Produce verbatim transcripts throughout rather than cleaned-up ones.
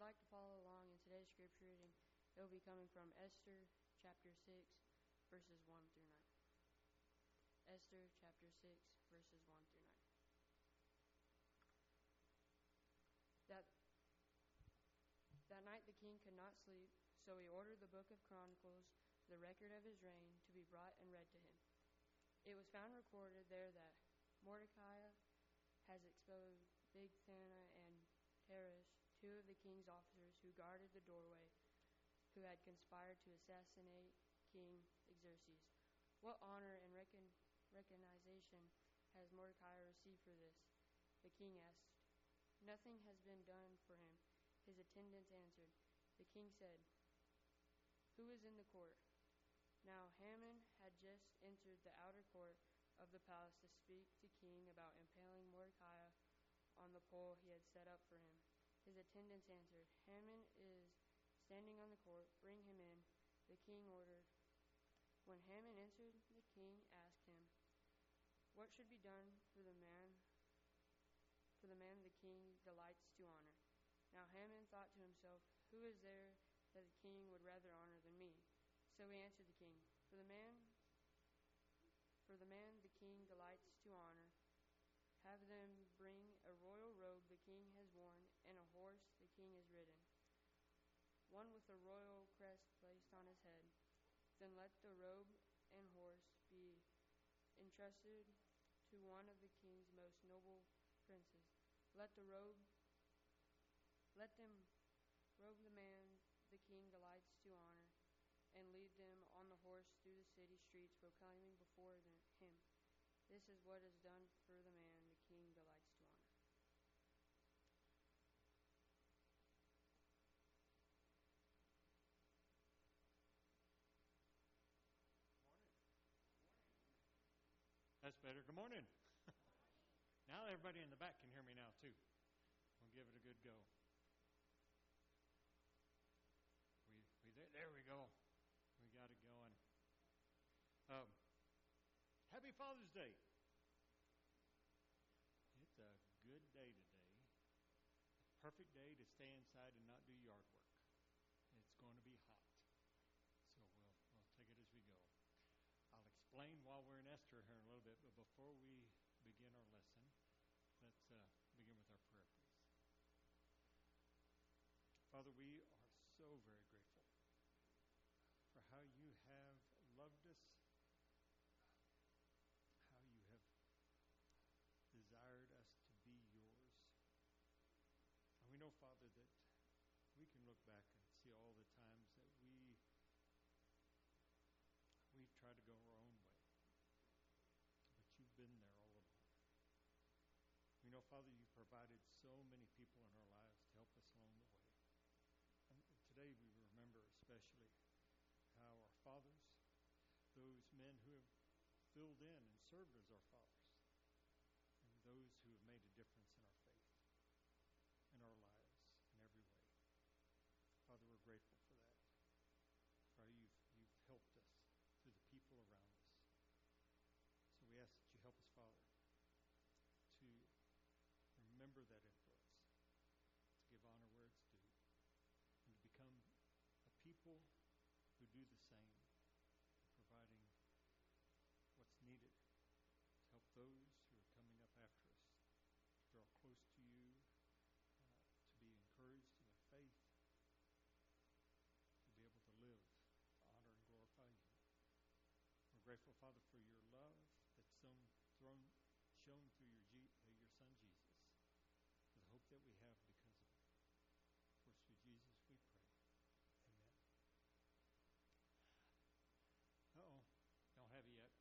like to follow along in today's scripture reading, it will be coming from Esther chapter six, verses one through nine. Esther chapter six, verses one through nine. That, that night the king could not sleep, so he ordered the book of Chronicles, the record of his reign, to be brought and read to him. It was found recorded there that Mordecai has exposed Bigthana and Teresh, two of the king's officers who guarded the doorway, who had conspired to assassinate King Xerxes. What honor and recon- recognition has Mordecai received for this? The king asked. Nothing has been done for him, his attendants answered. The king said, Who is in the court? Now Haman had just entered the outer court of the palace to speak to king about impaling Mordecai on the pole he had set up for him. His attendants answered, Haman is standing on the court, bring him in. The king ordered. When Haman entered, the king asked him, What should be done for the man, for the man the king delights to honor? Now Haman thought to himself, Who is there that the king would rather honor than me? So he answered the king, For the man, for the man the king delights to honor, have them bring a royal robe the king has worn, and a horse the king has ridden, one with a royal crest placed on his head. Then let the robe and horse be entrusted to one of the king's most noble princes. Let the robe, let them robe the man the king delights to honor, and lead them on the horse through the city streets, proclaiming before them, him, This is what is done for the man the king delights to honor. That's better. Good morning. Now everybody in the back can hear me now too. We'll give it a good go. We, we there, there we go. We got it going. Um, happy Father's Day. It's a good day today. A perfect day to stay inside and not do yard work. It's going to be hot. So we'll, we'll take it as we go. I'll explain while we're in Esther here in a little bit, but before we begin our lesson, let's uh, begin with our prayer, please. Father, we are so very grateful for how you have loved us, how you have desired us to be yours. And we know, Father, that we can look back and see all the times that we we've tried to go our own way. But you've been there all along. We know, Father, you've provided so many people in our lives to help us along the way. And today we remember especially how our fathers, those men who have filled in and served as our fathers, and those who have made a difference in our faith, in our lives, in every way. Father, we're grateful for that. For how you've, you've helped us through the people around us. So we ask that you help us, Father, to remember that influence, to give honor where it's due, and to become a people who do the same, providing what's needed to help those who are coming up after us to draw close to you, uh, to be encouraged in their faith, to be able to live, to honor and glorify you. We're grateful, Father, for your love that's shown, thrown, shown through your, G, uh, your Son, Jesus, for the hope that we have because of it. For through Jesus we pray. Amen. Uh-oh. Don't have it yet.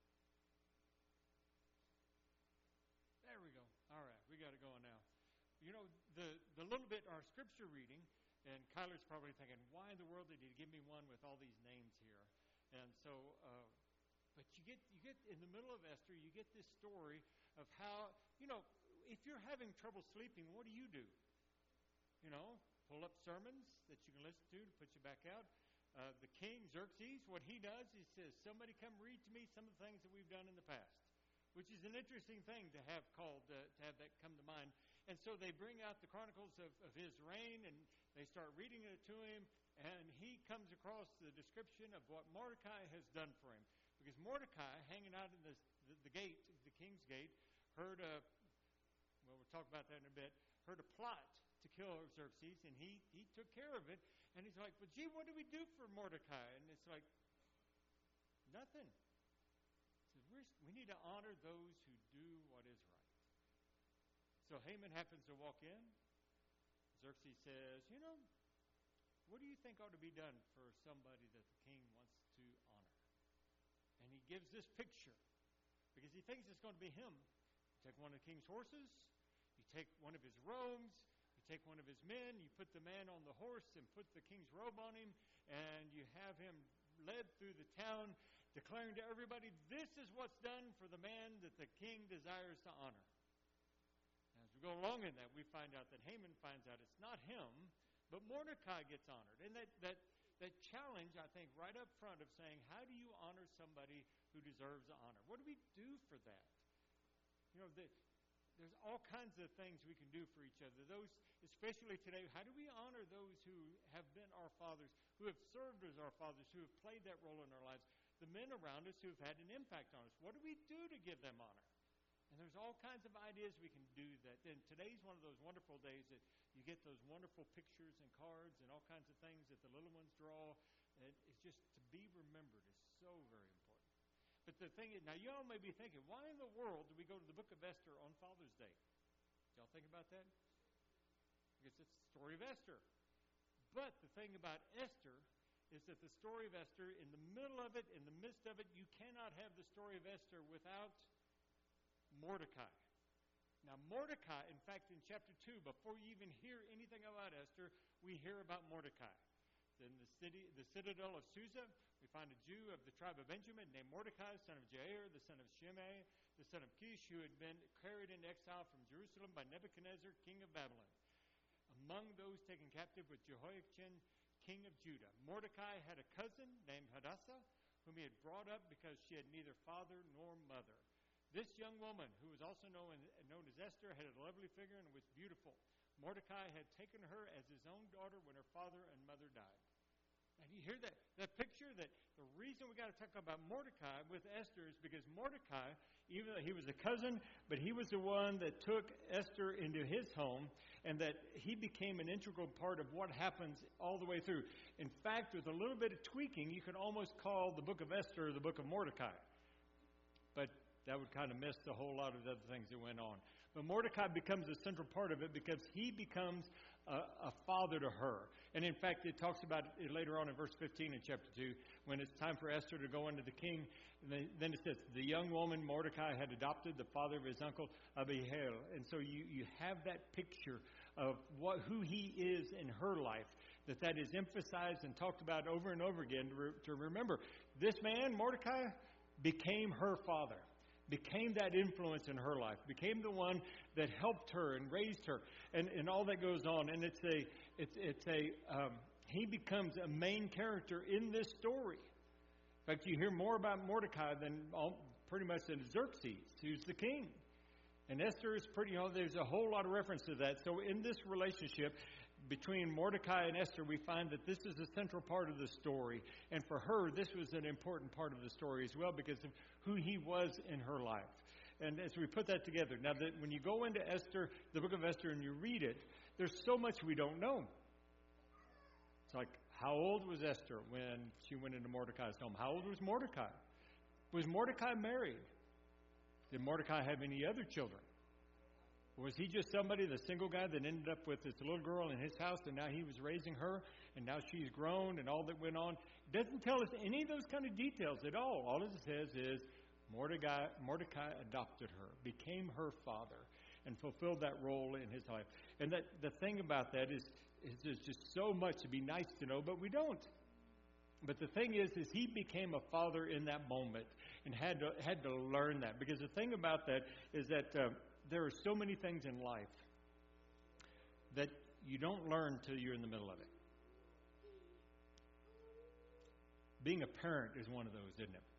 There we go. All right. We got it going now. You know, the, the little bit, our scripture reading, and Kyler's probably thinking, why in the world did he give me one with all these names here? And so... Uh, But you get you get in the middle of Esther, you get this story of how, you know, if you're having trouble sleeping, what do you do? You know, pull up sermons that you can listen to to put you back out. Uh, the king, Xerxes, what he does, he says, somebody come read to me some of the things that we've done in the past, which is an interesting thing to have called, uh, to have that come to mind. And And so they bring out the chronicles of, of his reign, and they start reading it to him, and he comes across the description of what Mordecai has done for him. Because Mordecai, hanging out in the, the, the gate, the king's gate, heard a, well, we'll talk about that in a bit, heard a plot to kill Xerxes, and he, he took care of it. And he's like, well, gee, what do we do for Mordecai? And it's like, nothing. He says, We're, we need to honor those who do what is right. So Haman happens to walk in. Xerxes says, you know, what do you think ought to be done for somebody that the king wants to honor? And he gives this picture because he thinks it's going to be him. You take one of the king's horses, you take one of his robes, you take one of his men, you put the man on the horse and put the king's robe on him, and you have him led through the town declaring to everybody, this is what's done for the man that the king desires to honor. And as we go along in that, we find out that Haman finds out it's not him, but Mordecai gets honored. And that, that, that challenge, I think, right up front of saying, how do you honor somebody who deserves honor? What do we do for that? You know, the, there's all kinds of things we can do for each other. Those, especially today, how do we honor those who have been our fathers, who have served as our fathers, who have played that role in our lives, the men around us who have had an impact on us? What do we do to give them honor? And there's all kinds of ideas we can do that. And today's one of those wonderful days that you get those wonderful pictures and cards and all kinds of things that the little ones draw. And it's just to be remembered is so very important. But the thing is, now y'all may be thinking, why in the world do we go to the book of Esther on Father's Day? Did y'all think about that? Because it's the story of Esther. But the thing about Esther is that the story of Esther, in the middle of it, in the midst of it, you cannot have the story of Esther without Mordecai. Now, Mordecai, in fact, in chapter two, before you even hear anything about Esther, we hear about Mordecai. In the city, the citadel of Susa, we find a Jew of the tribe of Benjamin named Mordecai, son of Jair, the son of Shimei, the son of Kish, who had been carried into exile from Jerusalem by Nebuchadnezzar, king of Babylon. Among those taken captive was Jehoiachin, king of Judah. Mordecai had a cousin named Hadassah, whom he had brought up because she had neither father nor mother. This young woman, who was also known, known as Esther, had a lovely figure and was beautiful. Mordecai had taken her as his own daughter when her father and mother died. And you hear that, that picture, that the reason we got to talk about Mordecai with Esther is because Mordecai, even though he was a cousin, but he was the one that took Esther into his home, and that he became an integral part of what happens all the way through. In fact, with a little bit of tweaking, you could almost call the book of Esther the book of Mordecai. But that would kind of miss a whole lot of the other things that went on. But Mordecai becomes a central part of it because he becomes a, a father to her. And in fact, it talks about it later on in verse fifteen in chapter two, when it's time for Esther to go into the king. And then it says, the young woman Mordecai had adopted the father of his uncle Abihail. And so you, you have that picture of what who he is in her life, that that is emphasized and talked about over and over again to, re, to remember. This man, Mordecai, became her father. Became that influence in her life, became the one that helped her and raised her, and, and all that goes on. And it's a, it's it's a, um, he becomes a main character in this story. In fact, you hear more about Mordecai than all, pretty much than Xerxes, who's the king. And Esther is pretty, you know, there's a whole lot of reference to that. So in this relationship between Mordecai and Esther, we find that this is a central part of the story. And for her, this was an important part of the story as well because of who he was in her life. And as we put that together, now that when you go into Esther, the book of Esther, and you read it, there's so much we don't know. It's like, how old was Esther when she went into Mordecai's home? How old was Mordecai? Was Mordecai married? Did Mordecai have any other children? Was he just somebody, the single guy that ended up with this little girl in his house, and now he was raising her, and now she's grown, and all that went on? It doesn't tell us any of those kind of details at all. All it says is Mordecai, Mordecai adopted her, became her father, and fulfilled that role in his life. And that the thing about that is, is there's just so much to be nice to know, but we don't. But the thing is, is he became a father in that moment and had to, had to learn that. Because the thing about that is that uh, there are so many things in life that you don't learn till you're in the middle of it. Being a parent is one of those, isn't it?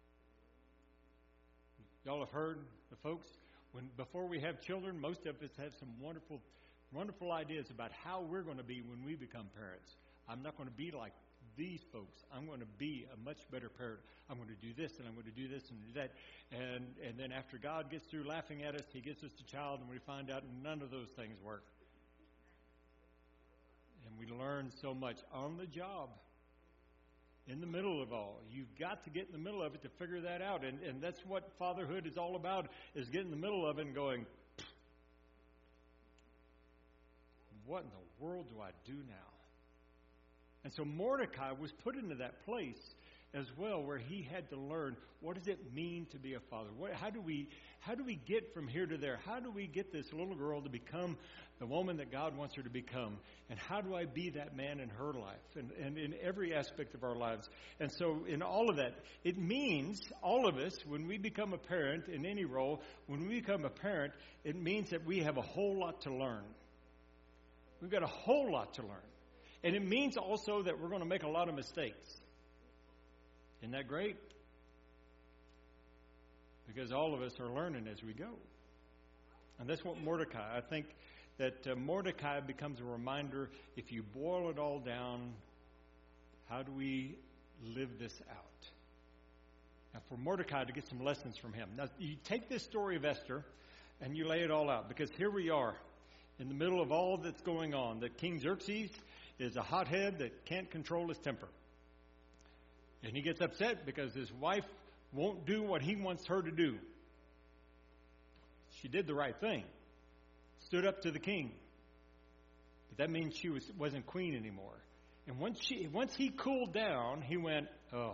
Y'all have heard the folks, when before we have children, most of us have some wonderful wonderful ideas about how we're going to be when we become parents. I'm not going to be like these folks. I'm going to be a much better parent. I'm going to do this, and I'm going to do this and do that. And and then after God gets through laughing at us, he gets us to child, and we find out none of those things work. And we learn so much on the job, in the middle of all. You've got to get in the middle of it to figure that out. And, and that's what fatherhood is all about, is getting in the middle of it and going, what in the world do I do now? And so Mordecai was put into that place as well, where he had to learn, what does it mean to be a father? What, how do we how do we get from here to there? How do we get this little girl to become the woman that God wants her to become? And how do I be that man in her life and, and in every aspect of our lives? And so in all of that, it means all of us, when we become a parent in any role, when we become a parent, it means that we have a whole lot to learn. We've got a whole lot to learn. And it means also that we're going to make a lot of mistakes. Isn't that great? Because all of us are learning as we go. And that's what Mordecai, I think that uh, Mordecai becomes a reminder, if you boil it all down, how do we live this out? Now, for Mordecai to get some lessons from him. Now, you take this story of Esther and you lay it all out, because here we are in the middle of all that's going on. That King Xerxes is a hothead that can't control his temper. And he gets upset because his wife won't do what he wants her to do. She did the right thing. Stood up to the king. But that means she was, wasn't queen anymore. And once she, once he cooled down, he went, oh,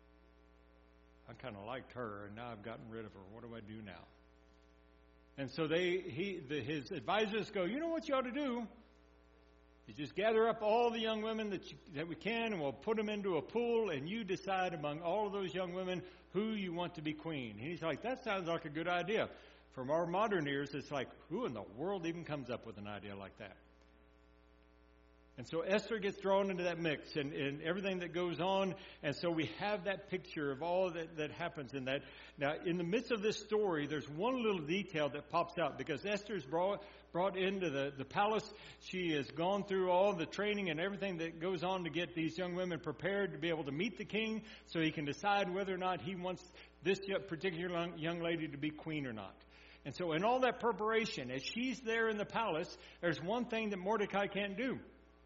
I kind of liked her, and now I've gotten rid of her. What do I do now? And so they, he, the, his advisors go, you know what you ought to do? You just gather up all the young women that you, that we can, and we'll put them into a pool, and you decide among all of those young women who you want to be queen. And he's like, that sounds like a good idea. From our modern ears, it's like, who in the world even comes up with an idea like that? And so Esther gets thrown into that mix and, and everything that goes on. And so we have that picture of all that, that happens in that. Now, in the midst of this story, there's one little detail that pops out, because Esther's brought, brought into the, the palace. She has gone through all the training and everything that goes on to get these young women prepared to be able to meet the king, so he can decide whether or not he wants this particular young lady to be queen or not. And so in all that preparation, as she's there in the palace, there's one thing that Mordecai can't do.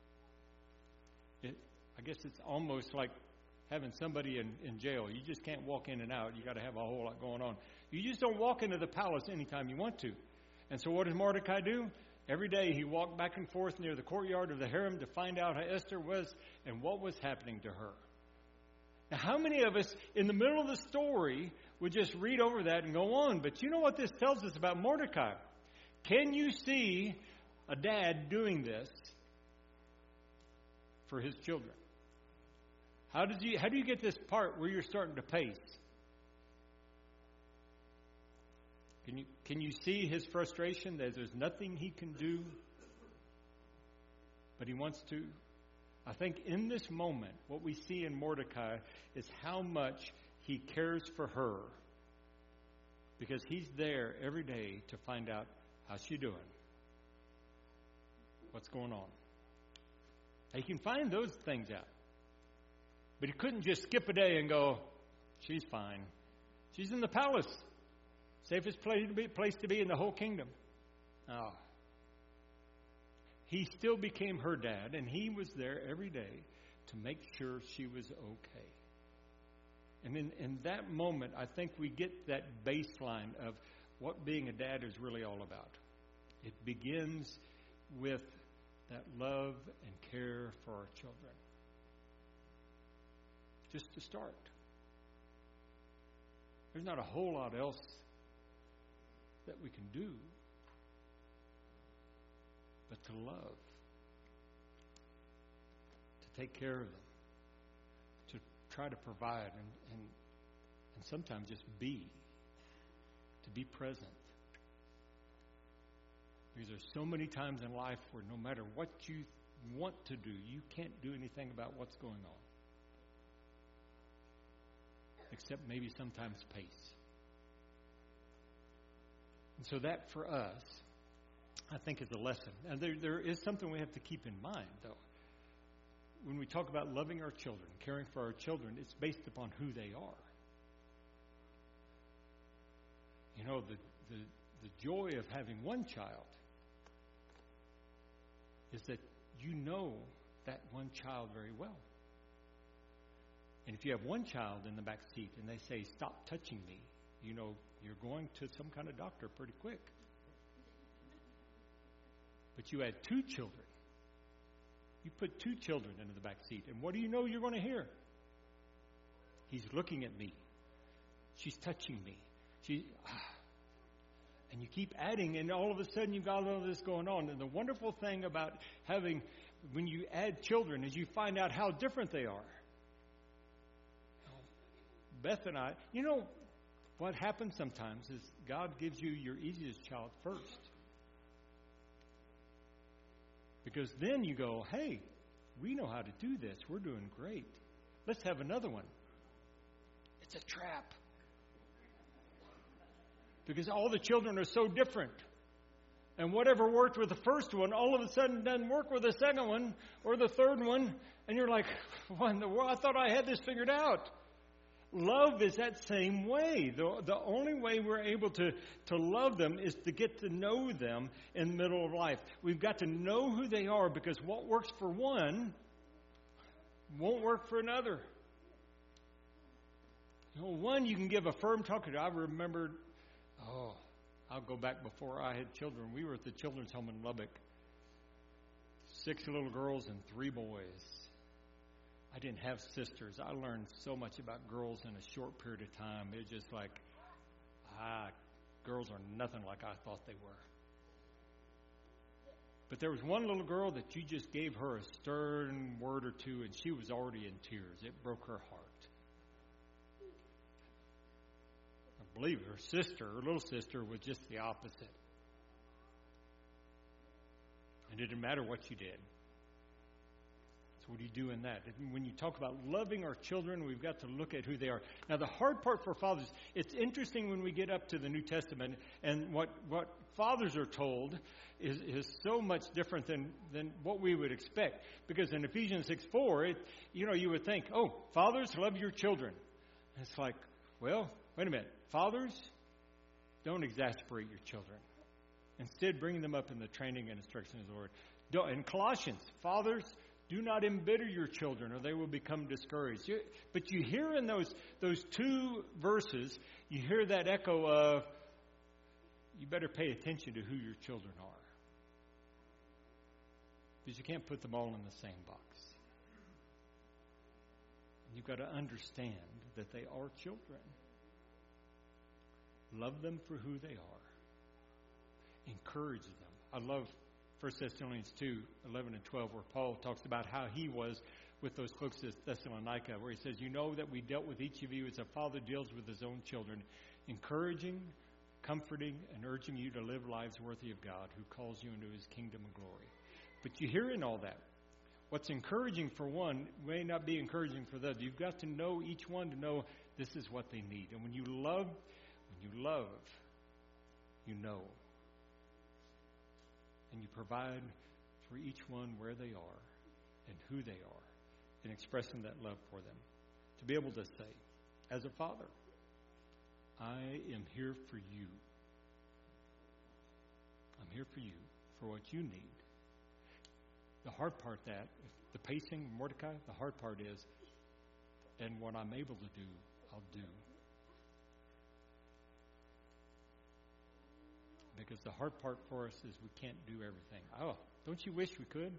It, I guess it's almost like having somebody in, in jail. You just can't walk in and out. You got to have a whole lot going on. You just don't walk into the palace anytime you want to. And so what does Mordecai do? Every day he walked back and forth near the courtyard of the harem to find out how Esther was and what was happening to her. Now, how many of us in the middle of the story would just read over that and go on? But you know what this tells us about Mordecai? Can you see a dad doing this for his children? How does you how do you get this part where you're starting to pace? Can you can you see his frustration that there's nothing he can do, but he wants to? I think in this moment, what we see in Mordecai is how much he cares for her, because he's there every day to find out how's she doing, what's going on. He can find those things out. But he couldn't just skip a day and go, she's fine. She's in the palace. Safest place to be, place to be in the whole kingdom. Oh. He still became her dad, and he was there every day to make sure she was okay. And in, in that moment, I think we get that baseline of what being a dad is really all about. It begins with that love and care for our children. Just to start. There's not a whole lot else that we can do but to love, to take care of them, to try to provide, and, and, and sometimes just be, to be present. Because there's so many times in life where no matter what you want to do, you can't do anything about what's going on. Except maybe sometimes pace. And so that for us, I think, is a lesson. And there, there is something we have to keep in mind, though. When we talk about loving our children, caring for our children, it's based upon who they are. You know, the, the, the joy of having one child is that you know that one child very well. And if you have one child in the back seat and they say, "Stop touching me," you know, you're going to some kind of doctor pretty quick. But you add two children. You put two children into the back seat, and what do you know you're going to hear? He's looking at me. She's touching me. She, ah. And you keep adding, and all of a sudden you've got all this going on. And the wonderful thing about having, when you add children, is you find out how different they are. Beth and I, you know, what happens sometimes is God gives you your easiest child first. Because then you go, "Hey, we know how to do this. We're doing great. Let's have another one." It's a trap. Because all the children are so different. And whatever worked with the first one, all of a sudden doesn't work with the second one or the third one. And you're like, "What in the world? I thought I had this figured out." Love is that same way. The, the only way we're able to, to love them is to get to know them in the middle of life. We've got to know who they are, because what works for one won't work for another. You know, one you can give a firm talk to. I remember, oh, I'll go back before I had children. We were at the children's home in Lubbock. Six little girls and three boys. I didn't have sisters. I learned so much about girls in a short period of time. It's just like, ah, girls are nothing like I thought they were. But there was one little girl that you just gave her a stern word or two, and she was already in tears. It broke her heart. I believe her sister, her little sister, was just the opposite. And it didn't matter what you did. So what do you do in that? When you talk about loving our children, we've got to look at who they are. Now, the hard part for fathers, it's interesting when we get up to the New Testament, and what, what fathers are told is, is so much different than, than what we would expect. Because in Ephesians six four, it, you know, you would think, "Oh, fathers, love your children." And it's like, well, wait a minute. Fathers, don't exasperate your children. Instead, bring them up in the training and instruction of the Lord. Don't, in Colossians, fathers, do not embitter your children, or they will become discouraged. You, but you hear in those those two verses, you hear that echo of, you better pay attention to who your children are. Because you can't put them all in the same box. You've got to understand that they are children. Love them for who they are. Encourage them. I love First Thessalonians two, eleven and twelve, where Paul talks about how he was with those folks at Thessalonica, where he says, "You know that we dealt with each of you as a father deals with his own children, encouraging, comforting, and urging you to live lives worthy of God, who calls you into his kingdom of glory." But you hear in all that, what's encouraging for one may not be encouraging for the other. You've got to know each one to know this is what they need. And when you love, when you love, you know. And you provide for each one where they are and who they are, and expressing that love for them. To be able to say, as a father, I am here for you. I'm here for you, for what you need. The hard part that, the pacing, Mordecai, the hard part is, and what I'm able to do, I'll do. Because the hard part for us is we can't do everything. Oh, don't you wish we could?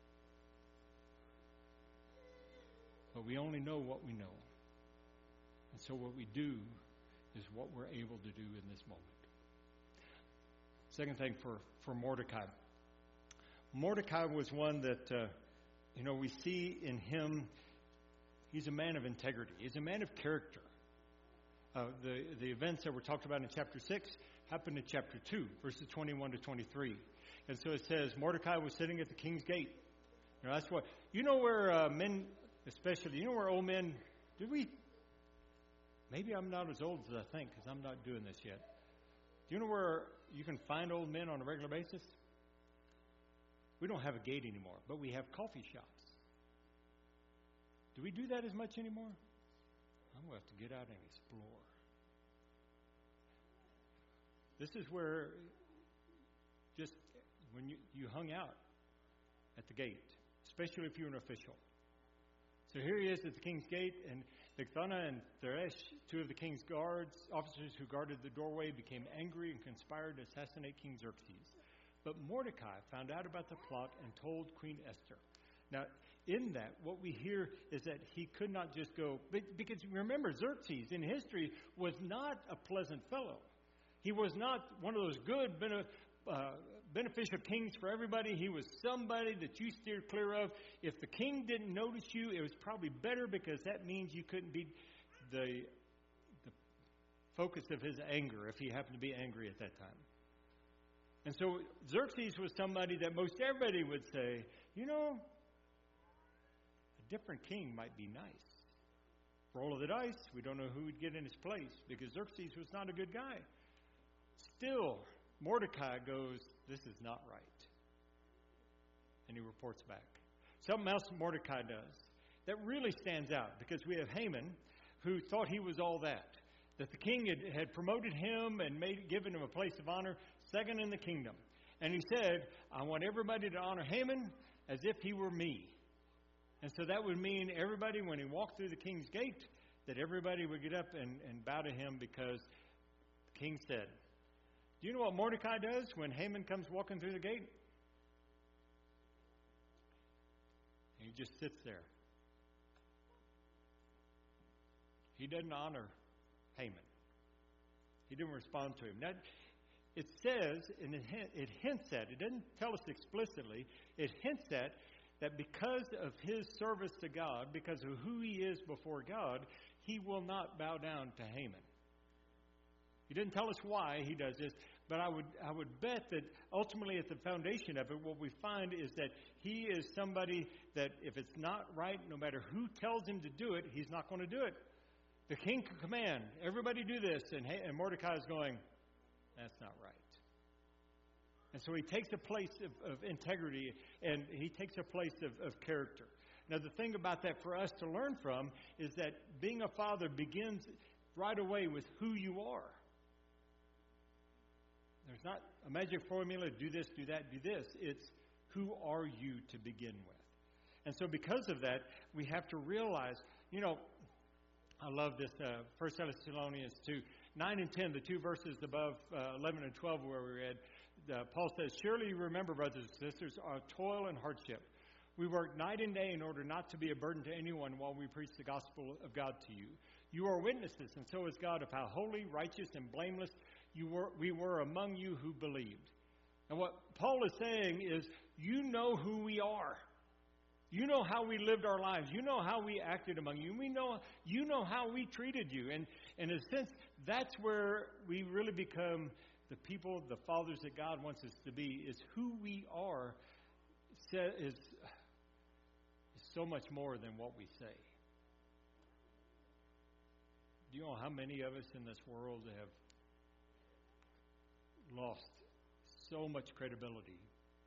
But we only know what we know. And so what we do is what we're able to do in this moment. Second thing for, for Mordecai. Mordecai was one that, uh, you know, we see in him, he's a man of integrity. He's a man of character. Uh, the, the events that were talked about in chapter six happened in chapter two, verses twenty-one to twenty-three. And so it says, Mordecai was sitting at the king's gate. You know, that's what, you know where uh, men, especially, you know where old men, do we, maybe I'm not as old as I think because I'm not doing this yet. Do you know where you can find old men on a regular basis? We don't have a gate anymore, but we have coffee shops. Do we do that as much anymore? I'm going to have to get out and explore. This is where just when you, you hung out at the gate, especially if you're an official. So here he is at the king's gate, and Bigthana and Teresh, two of the king's guards, officers who guarded the doorway, became angry and conspired to assassinate King Xerxes. But Mordecai found out about the plot and told Queen Esther. Now, in that, what we hear is that he could not just go, because remember, Xerxes in history was not a pleasant fellow. He was not one of those good, uh, beneficial kings for everybody. He was somebody that you steered clear of. If the king didn't notice you, it was probably better, because that means you couldn't be the, the focus of his anger if he happened to be angry at that time. And so Xerxes was somebody that most everybody would say, you know, a different king might be nice. Roll of the dice, we don't know who would get in his place, because Xerxes was not a good guy. Still, Mordecai goes, this is not right. And he reports back. Something else Mordecai does that really stands out, because we have Haman, who thought he was all that. That the king had, had promoted him and made given him a place of honor, second in the kingdom. And he said, I want everybody to honor Haman as if he were me. And so that would mean everybody, when he walked through the king's gate, that everybody would get up and, and bow to him, because the king said. Do you know what Mordecai does when Haman comes walking through the gate? He just sits there. He doesn't honor Haman. He didn't respond to him. Now, it says, and it, it hints at, it doesn't tell us explicitly, it hints at that because of his service to God, because of who he is before God, he will not bow down to Haman. He didn't tell us why he does this, but I would I would bet that ultimately at the foundation of it, what we find is that he is somebody that if it's not right, no matter who tells him to do it, he's not going to do it. The king can command, everybody do this, and, and Mordecai is going, that's not right. And so he takes a place of, of integrity, and he takes a place of, of character. Now, the thing about that for us to learn from is that being a father begins right away with who you are. There's not a magic formula, do this, do that, do this. It's who are you to begin with. And so because of that, we have to realize, you know, I love this, uh, First Thessalonians two, nine and ten, the two verses above uh, eleven and twelve where we read, uh, Paul says, surely you remember, brothers and sisters, our toil and hardship. We work night and day in order not to be a burden to anyone while we preach the gospel of God to you. You are witnesses, and so is God, of how holy, righteous, and blameless you were, we were among you who believed. And what Paul is saying is, you know who we are. You know how we lived our lives. You know how we acted among you. We know you know how we treated you. And, and in a sense, that's where we really become the people, the fathers that God wants us to be, is who we are is, is so much more than what we say. Do you know how many of us in this world have lost so much credibility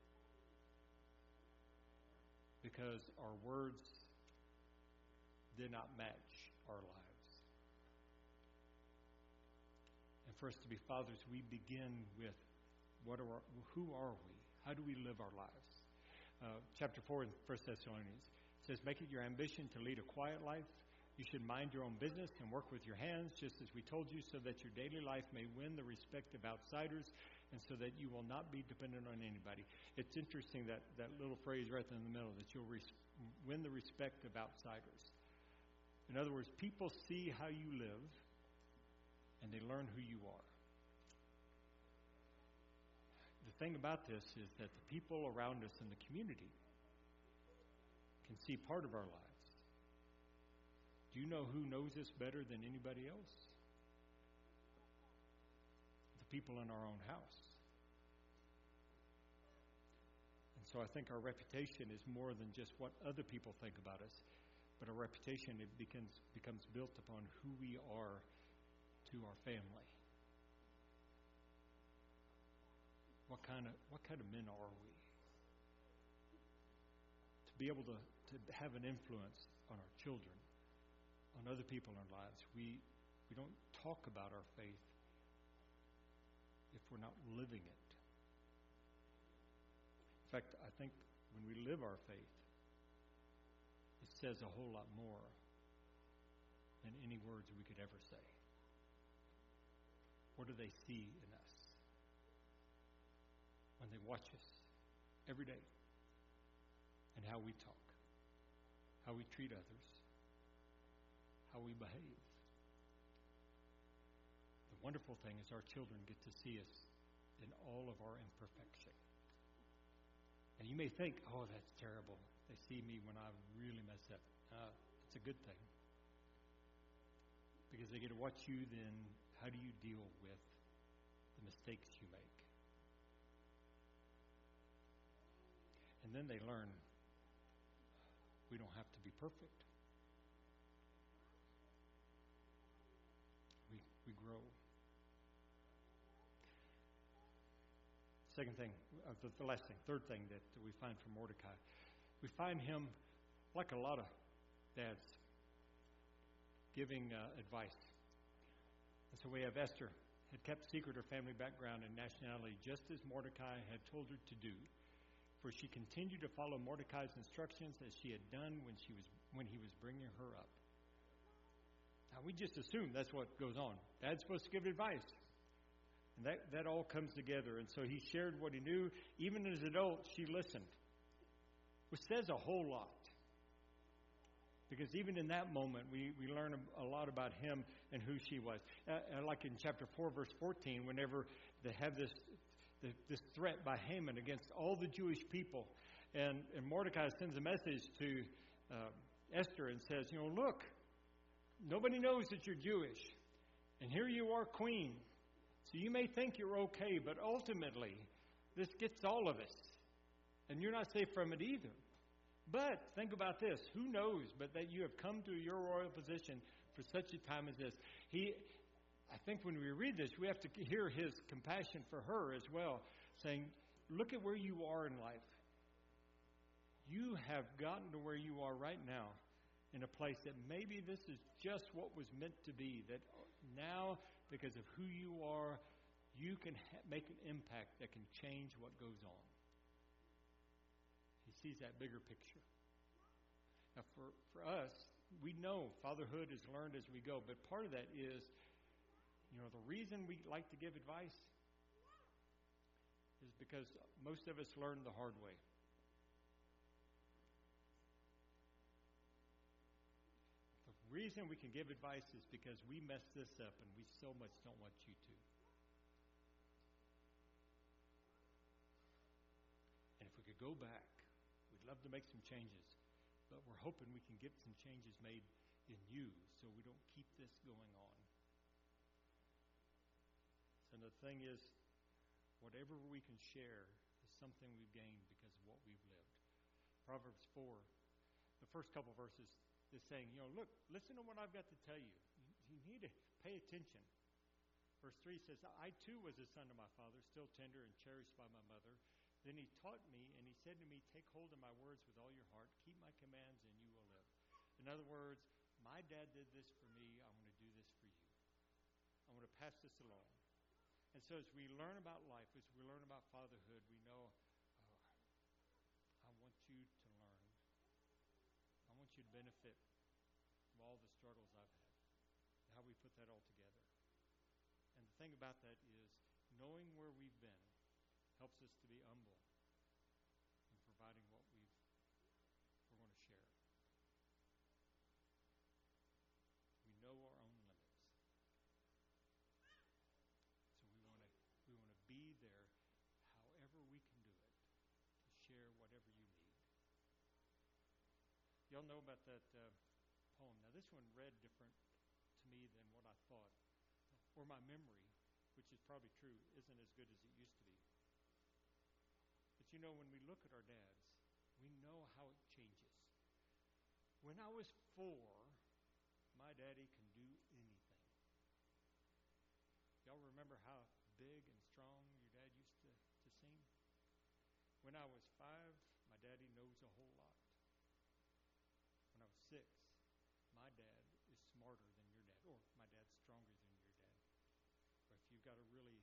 because our words did not match our lives? And for us to be fathers, we begin with what are our, who are we? How do we live our lives? Uh, chapter four in First Thessalonians says, make it your ambition to lead a quiet life. You should mind your own business and work with your hands, just as we told you, so that your daily life may win the respect of outsiders and so that you will not be dependent on anybody. It's interesting that, that little phrase right in the middle, that you'll res- win the respect of outsiders. In other words, people see how you live and they learn who you are. The thing about this is that the people around us in the community can see part of our lives. Do you know who knows us better than anybody else? The people in our own house. And so I think our reputation is more than just what other people think about us, but our reputation, it becomes becomes built upon who we are to our family. What kind of what kind of men are we? be able to, to have an influence on our children, on other people in our lives. We, we don't talk about our faith if we're not living it. In fact, I think when we live our faith, it says a whole lot more than any words we could ever say. What do they see in us when they watch us every day? And how we talk, how we treat others, how we behave. The wonderful thing is our children get to see us in all of our imperfection. And you may think, oh, that's terrible. They see me when I really mess up. Uh, it's a good thing. Because they get to watch you then, how do you deal with the mistakes you make? And then they learn we don't have to be perfect. We we grow. Second thing, uh, the, the last thing, third thing that we find from Mordecai, we find him, like a lot of dads, giving uh, advice. And so we have Esther had kept secret her family background and nationality, just as Mordecai had told her to do. For she continued to follow Mordecai's instructions as she had done when she was when he was bringing her up. Now, we just assume that's what goes on. Dad's supposed to give advice. And that, that all comes together. And so he shared what he knew. Even as an adult, she listened. Which says a whole lot. Because even in that moment, we, we learn a, a lot about him and who she was. Uh, like in chapter four, verse fourteen, whenever they have this... this threat by Haman against all the Jewish people. And, and Mordecai sends a message to uh, Esther and says, you know, look, nobody knows that you're Jewish. And here you are, queen. So you may think you're okay, but ultimately, this gets all of us. And you're not safe from it either. But think about this. Who knows but that you have come to your royal position for such a time as this? He... I think when we read this, we have to hear his compassion for her as well, saying, look at where you are in life. You have gotten to where you are right now in a place that maybe this is just what was meant to be, that now, because of who you are, you can ha- make an impact that can change what goes on. He sees that bigger picture. Now, for, for us, we know fatherhood is learned as we go, but part of that is, you know, the reason we like to give advice is because most of us learn the hard way. The reason we can give advice is because we messed this up and we so much don't want you to. And if we could go back, we'd love to make some changes, but we're hoping we can get some changes made in you so we don't keep this going on. And the thing is, whatever we can share is something we've gained because of what we've lived. Proverbs four, the first couple verses is saying, you know, look, listen to what I've got to tell you. You need to pay attention. Verse three says, I too was a son to my father, still tender and cherished by my mother. Then he taught me, and he said to me, take hold of my words with all your heart. Keep my commands, and you will live. In other words, my dad did this for me. I'm going to do this for you. I'm going to pass this along. And so as we learn about life, as we learn about fatherhood, we know, oh, I want you to learn. I want you to benefit from all the struggles I've had. How we put that all together. And the thing about that is, knowing where we've been helps us to be humble in providing what we've, we're going to share. We know our own limits. So we want to we want to be there however we can do it to share whatever you need. Y'all know about that uh, poem. Now this one read different to me than what I thought. Or my memory, which is probably true, isn't as good as it used to be. But you know, when we look at our dads, we know how it changes. When I was four, my daddy can do anything. Y'all remember how big and strong your dad used to, to seem? When I was five, my daddy knows a whole lot. forty-six, my dad is smarter than your dad, or my dad's stronger than your dad. Or if you've got a really,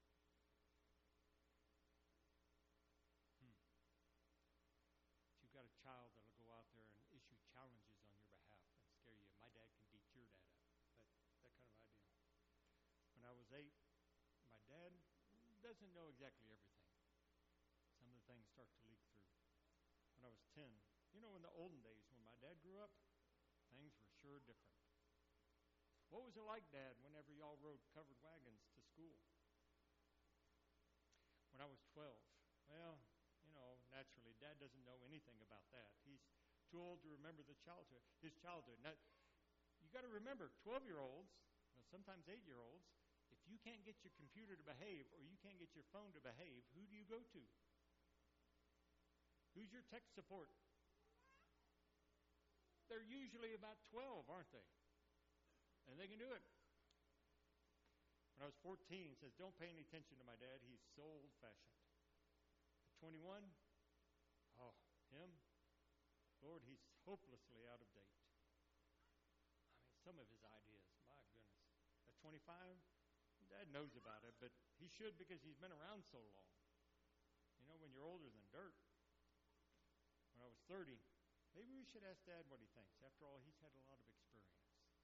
hmm, if you've got a child that'll go out there and issue challenges on your behalf and scare you, my dad can beat your dad up. That, that kind of idea. When I was eight, my dad doesn't know exactly everything. Some of the things start to leak through. When I was ten, you know, in the olden days when my dad grew up, things were sure different. What was it like, Dad, whenever y'all rode covered wagons to school? When I was twelve, well, you know, naturally, Dad doesn't know anything about that. He's too old to remember the childhood, his childhood. Now, you got to remember, twelve-year-olds, well, sometimes eight-year-olds, if you can't get your computer to behave or you can't get your phone to behave, who do you go to? Who's your tech support? They're usually about twelve, aren't they? And they can do it. When I was fourteen, it says, don't pay any attention to my dad. He's so old-fashioned. At twenty-one, oh, him, Lord, he's hopelessly out of date. I mean, some of his ideas, my goodness. At twenty-five, Dad knows about it, but he should because he's been around so long. You know, when you're older than dirt. When I was thirty, maybe we should ask Dad what he thinks. After all, he's had a lot of experience.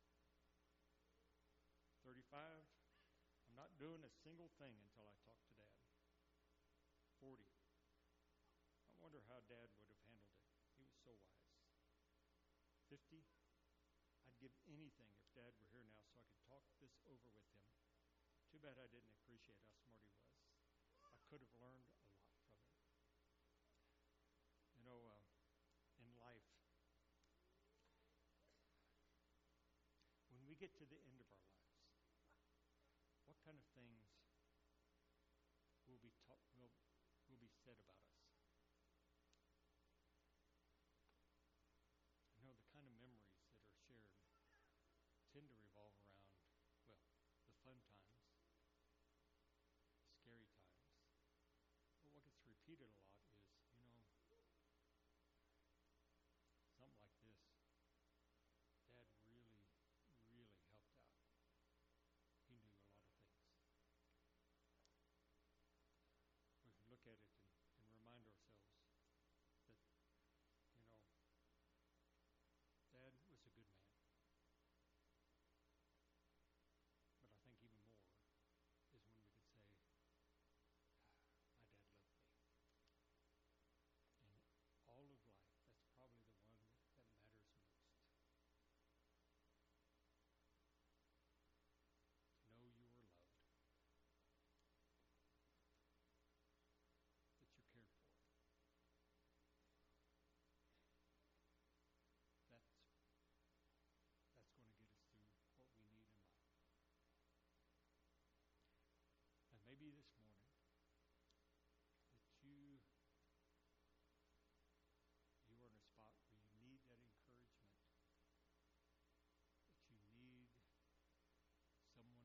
thirty-five, I'm not doing a single thing until I talk to Dad. forty, I wonder how Dad would have handled it. He was so wise. fifty, I'd give anything if Dad were here now so I could talk this over with him. Too bad I didn't appreciate how smart he was. I could have learned